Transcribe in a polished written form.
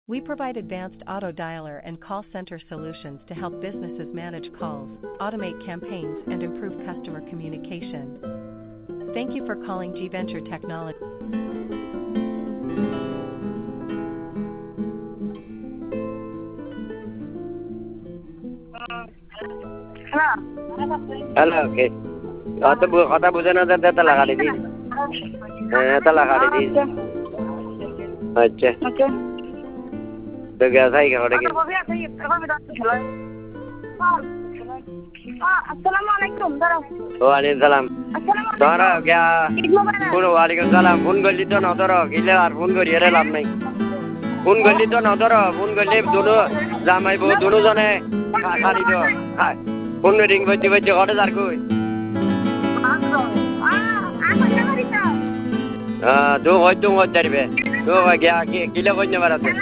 We provide advanced auto dialer and call center solutions to help businesses manage calls, automate campaigns, and improve customer communication. Thank you for calling G Venture Technology. Hello, okay. কথা বুঝে না যাতে এটা লাগাই দিন। এটা লাগাই দিন। আচ্ছা। তো গেছাই কেমন কি? আসসালামু আলাইকুম দাদা। ওয়ালাইকুম সালাম। ধরো গিয়া ফোন ওয়ালাইকুম সালাম ফোন করলি তো না ধরো গিলে আর ফোন করি এর লাভ নাই। ফোন করলি তো না ধরো ফোন করলে দুনো জামাই বউ দুনো জনে খালি তো ফোন রিং বইতে বইতে ঘরে যার কই তো হয়তো হইতে পারবে তো গিয়া কিলে কইতে পারতে